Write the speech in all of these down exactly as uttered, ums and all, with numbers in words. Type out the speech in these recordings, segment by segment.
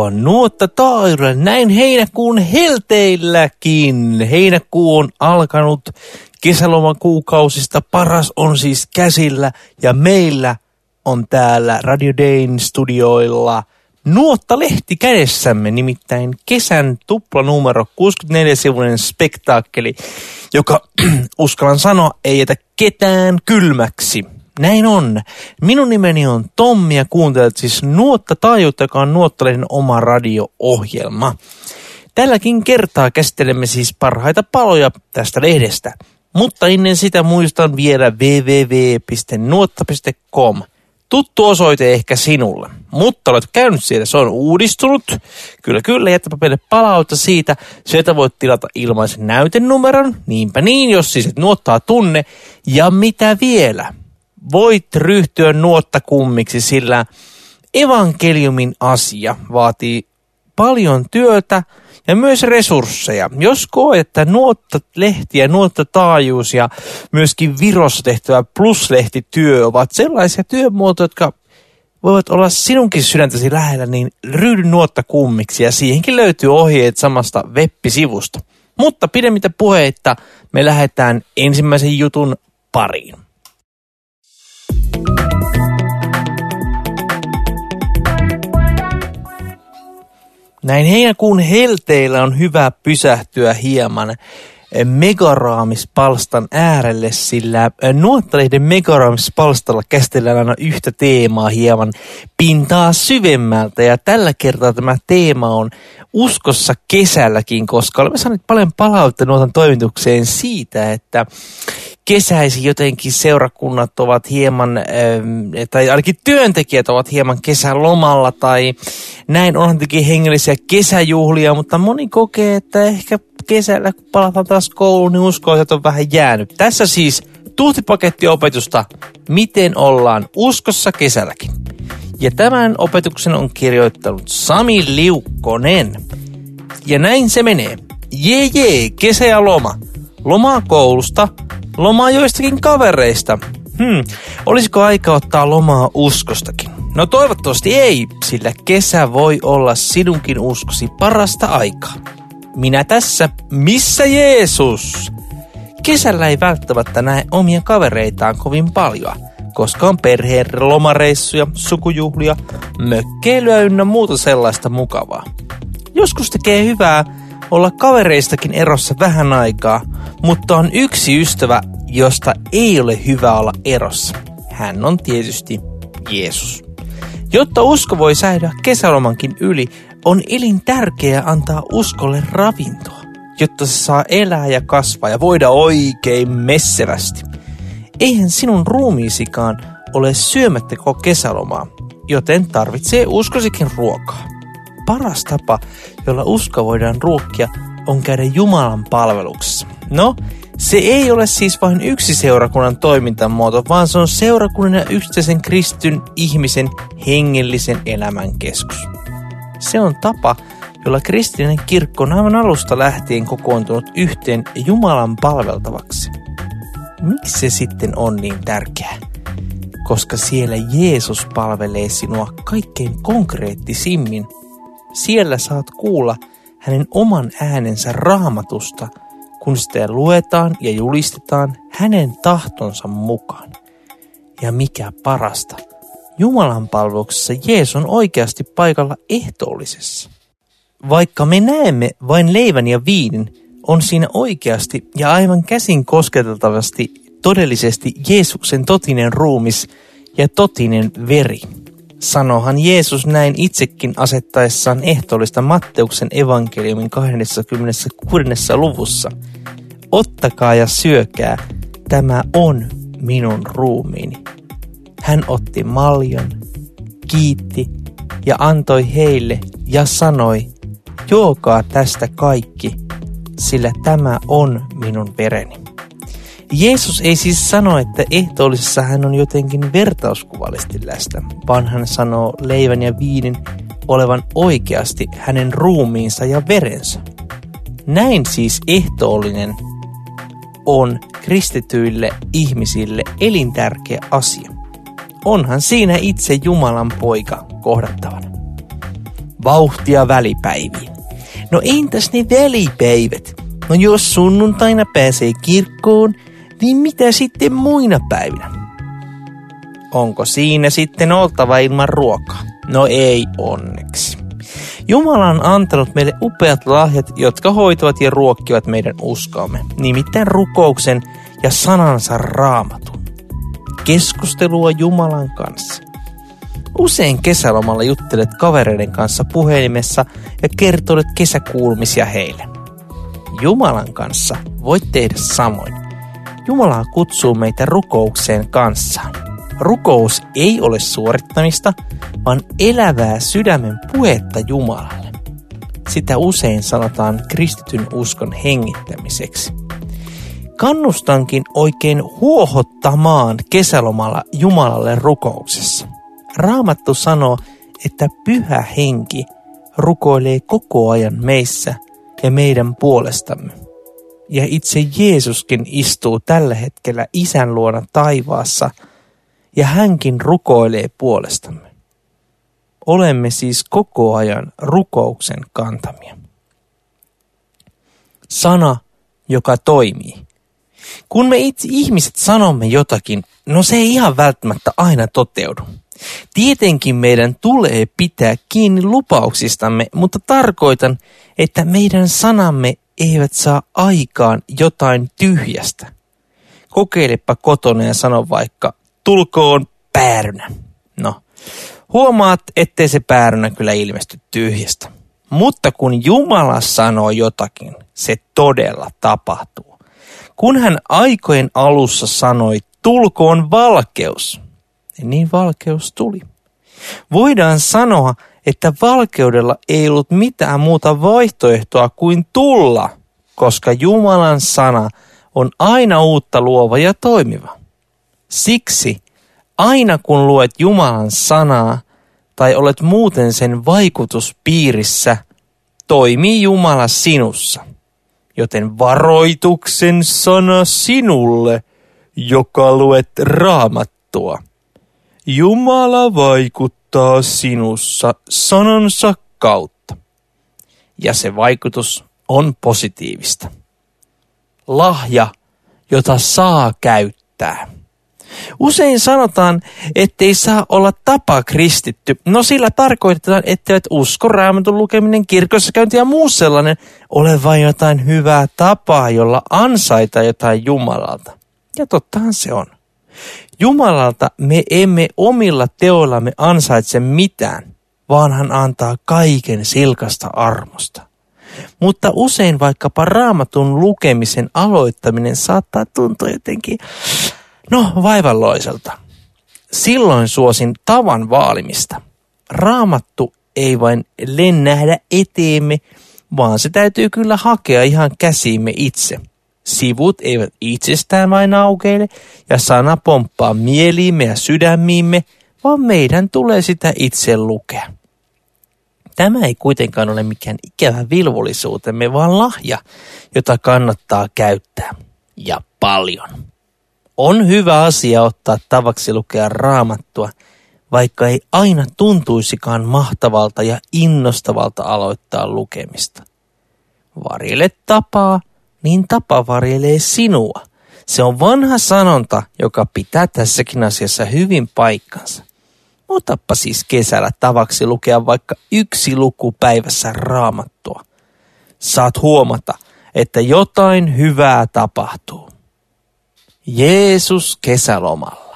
Tervetuloa Nuotta Taajuudelle näin heinäkuun helteilläkin. Heinäkuu on alkanut, kesälomakuukausista paras on siis käsillä ja meillä on täällä Radio Dayn studioilla Nuotta-lehti kädessämme, nimittäin kesän tuplanumero kuusikymmentäneljä-sivuinen spektaakkeli, joka uskallan sanoa ei jätä ketään kylmäksi. Näin on. Minun nimeni on Tommi ja kuuntelet siis Nuotta Taajuutta, joka on Nuottalehden oma radio-ohjelma. Tälläkin kertaa käsittelemme siis parhaita paloja tästä lehdestä. Mutta ennen sitä muistan vielä double-u double-u double-u piste nuotta piste com. Tuttu osoite ehkä sinulle, mutta olet käynyt siellä, se on uudistunut. Kyllä, kyllä, jättäpä meille palautta siitä. Sieltä voit tilata ilmaisen näytenumeron, niinpä niin, jos siis et nuottaa tunne. Ja mitä vielä? Voit ryhtyä nuottakummiksi, sillä evankeliumin asia vaatii paljon työtä ja myös resursseja. Jos koet, että Nuotta-lehti ja Nuotta-taajuus ja myöskin Virossa tehtävä pluslehtityö ovat sellaisia työmuotoja, jotka voivat olla sinunkin sydäntäsi lähellä, niin ryhdy nuottakummiksi ja siihenkin löytyy ohjeet samasta web-sivusta. Mutta pidemmittä puheitta me lähdetään ensimmäisen jutun pariin. Näin heinäkuun helteillä on hyvä pysähtyä hieman Megaraamispalstan äärelle, sillä Nuottalehden Megaraamispalstalla käsitellään aina yhtä teemaa hieman pintaa syvemmältä. Ja tällä kertaa tämä teema on uskossa kesälläkin, koska olemme saaneet paljon palautetta Nuotan toimitukseen siitä, että kesäisin jotenkin seurakunnat ovat hieman, tai ainakin työntekijät ovat hieman kesälomalla tai näin, onhan tietenkin hengellisiä kesäjuhlia, mutta moni kokee, että ehkä kesällä kun palataan taas kouluun, niin uskoiset on vähän jäänyt. Tässä siis tuhtipakettiopetusta, miten ollaan uskossa kesälläkin. Ja tämän opetuksen on kirjoittanut Sami Liukkonen. Ja näin se menee. Jee jee, kesä ja loma. Lomaa koulusta, lomaa joistakin kavereista. Hmm, olisiko aika ottaa lomaa uskostakin? No toivottavasti ei, sillä kesä voi olla sinunkin uskosi parasta aikaa. Minä tässä, missä Jeesus? Kesällä ei välttämättä näe omia kavereitaan kovin paljon, koska on perheen lomareissuja, sukujuhlia, mökkeilyä ynnä muuta sellaista mukavaa. Joskus tekee hyvää olla kavereistakin erossa vähän aikaa, mutta on yksi ystävä, josta ei ole hyvä olla erossa. Hän on tietysti Jeesus. Jotta usko voi säilyä kesälomankin yli, on elintärkeää antaa uskolle ravintoa, jotta se saa elää ja kasvaa ja voida oikein messevästi. Eihän sinun ruumiisikaan ole syömättä koko kesälomaa, joten tarvitsee uskosikin ruokaa. Paras tapa, jolla usko voidaan ruokkia, on käydä Jumalan palveluksessa. No, se ei ole siis vain yksi seurakunnan toimintamuoto, vaan se on seurakunnan ja yksittäisen kristyn ihmisen hengellisen elämän keskus. Se on tapa, jolla kristillinen kirkko on aivan alusta lähtien kokoontunut yhteen Jumalan palveltavaksi. Miksi se sitten on niin tärkeää? Koska siellä Jeesus palvelee sinua kaikkein konkreettisimmin. Siellä saat kuulla hänen oman äänensä Raamatusta, kun sitä luetaan ja julistetaan hänen tahtonsa mukaan. Ja mikä parasta, Jumalan palveluksessa Jeesus on oikeasti paikalla ehtoollisessa. Vaikka me näemme vain leivän ja viinin, on siinä oikeasti ja aivan käsin kosketeltavasti todellisesti Jeesuksen totinen ruumis ja totinen veri. Sanohan Jeesus näin itsekin asettaessaan ehtoollista Matteuksen evankeliumin kaksikymmentäkuusi luvussa. Ottakaa ja syökää, tämä on minun ruumiini. Hän otti maljon, kiitti ja antoi heille ja sanoi, juokaa tästä kaikki, sillä tämä on minun vereni. Jeesus ei siis sano, että ehtoollisessa hän on jotenkin vertauskuvallisesti läsnä, vaan hän sanoo leivän ja viinin olevan oikeasti hänen ruumiinsa ja verensä. Näin siis ehtoollinen on kristityille ihmisille elintärkeä asia. Onhan siinä itse Jumalan poika kohdattavana. vauhtia välipäiviin. No entäs ne välipäivät? No jos sunnuntaina pääsee kirkkoon, niin mitä sitten muina päivinä? Onko siinä sitten oltava ilman ruokaa? No ei onneksi. Jumala on antanut meille upeat lahjat, jotka hoitavat ja ruokkivat meidän uskoamme, nimittäin rukouksen ja sanansa Raamatun. Keskustelua Jumalan kanssa. Usein kesälomalla juttelet kavereiden kanssa puhelimessa ja kertoilet kesäkuulumisia heille. Jumalan kanssa voit tehdä samoin. Jumala kutsuu meitä rukoukseen kanssaan. Rukous ei ole suorittamista, vaan elävää sydämen puhetta Jumalalle. Sitä usein sanotaan kristityn uskon hengittämiseksi. Kannustankin oikein huohottamaan kesälomalla Jumalalle rukouksessa. Raamattu sanoo, että Pyhä Henki rukoilee koko ajan meissä ja meidän puolestamme. Ja itse Jeesuskin istuu tällä hetkellä Isän luona taivaassa, ja hänkin rukoilee puolestamme. Olemme siis koko ajan rukouksen kantamia. Sana, joka toimii. Kun me itse ihmiset sanomme jotakin, no se ei ihan välttämättä aina toteudu. Tietenkin meidän tulee pitää kiinni lupauksistamme, mutta tarkoitan, että meidän sanamme eivät saa aikaan jotain tyhjästä. Kokeilepa kotona ja sano vaikka, tulkoon päärynä. No, huomaat, ettei se päärynä kyllä ilmesty tyhjästä. Mutta kun Jumala sanoo jotakin, se todella tapahtuu. Kun hän aikojen alussa sanoi, tulkoon valkeus, niin valkeus tuli. Voidaan sanoa, että valkeudella ei ollut mitään muuta vaihtoehtoa kuin tulla, koska Jumalan sana on aina uutta luova ja toimiva. Siksi aina kun luet Jumalan sanaa tai olet muuten sen vaikutuspiirissä, toimii Jumala sinussa. Joten varoituksen sana sinulle, joka luet Raamattua. Jumala vaikuttaa sinussa sanansa kautta. Ja se vaikutus on positiivista. Lahja, jota saa käyttää. Usein sanotaan, ettei saa olla tapa kristitty. No sillä tarkoitetaan, etteivät usko, Raamatun lukeminen, kirkossa käynti ja muu sellainen ole vain jotain hyvää tapaa, jolla ansaita jotain Jumalalta. Ja tottahan se on. Jumalalta me emme omilla teoillamme ansaitse mitään, vaan hän antaa kaiken silkasta armosta. Mutta usein vaikkapa Raamatun lukemisen aloittaminen saattaa tuntua jotenkin, no vaivalloiselta. Silloin suosin tavan vaalimista. Raamattu ei vain lennähdä eteemme, vaan se täytyy kyllä hakea ihan käsiimme itse. Sivut eivät itsestään vain aukeile ja sana pomppaa mieliimme ja sydämiimme, vaan meidän tulee sitä itse lukea. Tämä ei kuitenkaan ole mikään ikävä velvollisuutemme, vaan lahja, jota kannattaa käyttää. Ja paljon. On hyvä asia ottaa tavaksi lukea Raamattua, vaikka ei aina tuntuisikaan mahtavalta ja innostavalta aloittaa lukemista. Varjele tapaa, niin tapa varjelee sinua. Se on vanha sanonta, joka pitää tässäkin asiassa hyvin paikkansa. Otappa siis kesällä tavaksi lukea vaikka yksi luku päivässä Raamattua. Saat huomata, että jotain hyvää tapahtuu. Jeesus kesälomalla.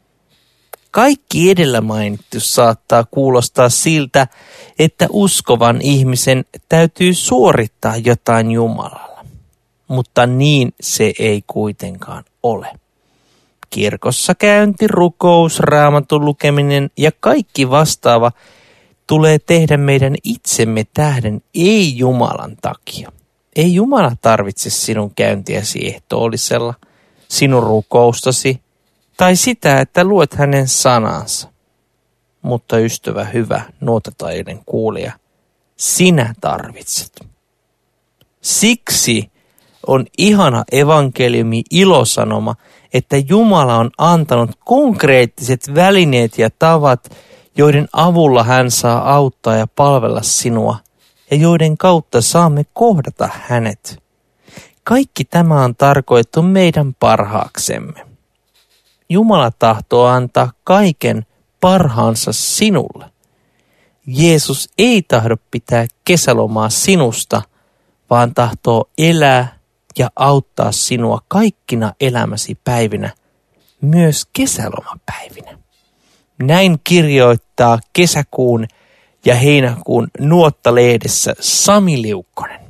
Kaikki edellä mainittu saattaa kuulostaa siltä, että uskovan ihmisen täytyy suorittaa jotain Jumalalla. Mutta niin se ei kuitenkaan ole. Kirkossa käynti, rukous, Raamatun lukeminen ja kaikki vastaava tulee tehdä meidän itsemme tähden, ei Jumalan takia. Ei Jumala tarvitse sinun käyntiäsi ehtoollisella, sinun rukoustasi tai sitä, että luet hänen sanansa. Mutta ystävä hyvä nuotataiden kuulija, sinä tarvitset. Siksi on ihana evankeliumi ilosanoma, että Jumala on antanut konkreettiset välineet ja tavat, joiden avulla hän saa auttaa ja palvella sinua ja joiden kautta saamme kohdata hänet. Kaikki tämä on tarkoitettu meidän parhaaksemme. Jumala tahtoo antaa kaiken parhaansa sinulle. Jeesus ei tahdo pitää kesälomaa sinusta, vaan tahtoo elää ja auttaa sinua kaikkina elämäsi päivinä, myös kesälomapäivinä. Näin kirjoittaa kesäkuun ja heinäkuun Nuotta-lehdessä Sami Liukkonen.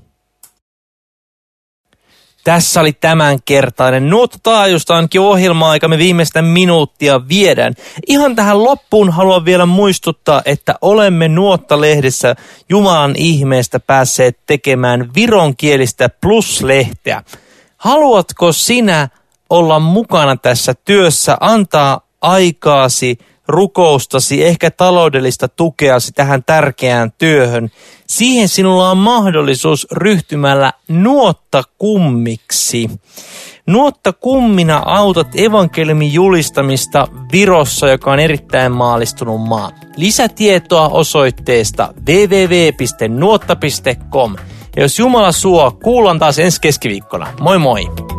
Tässä oli tämänkertainen Nuotta-taajuusta ainakin ohjelma-aika, me viimeistä minuuttia viedään. Ihan tähän loppuun haluan vielä muistuttaa, että olemme Nuotta-lehdessä Jumalan ihmeestä päässeet tekemään vironkielistä plus-lehteä. Haluatko sinä olla mukana tässä työssä, antaa aikaasi, rukoustasi, ehkä taloudellista tukeasi tähän tärkeään työhön? Siihen sinulla on mahdollisuus ryhtymällä nuottakummiksi. Nuottakummina autat evankeliumin julistamista Virossa, joka on erittäin maallistunut maa. Lisätietoa osoitteesta double-u double-u double-u piste nuotta piste com. Ja jos Jumala suo, kuullaan taas ensi keskiviikkona. Moi moi!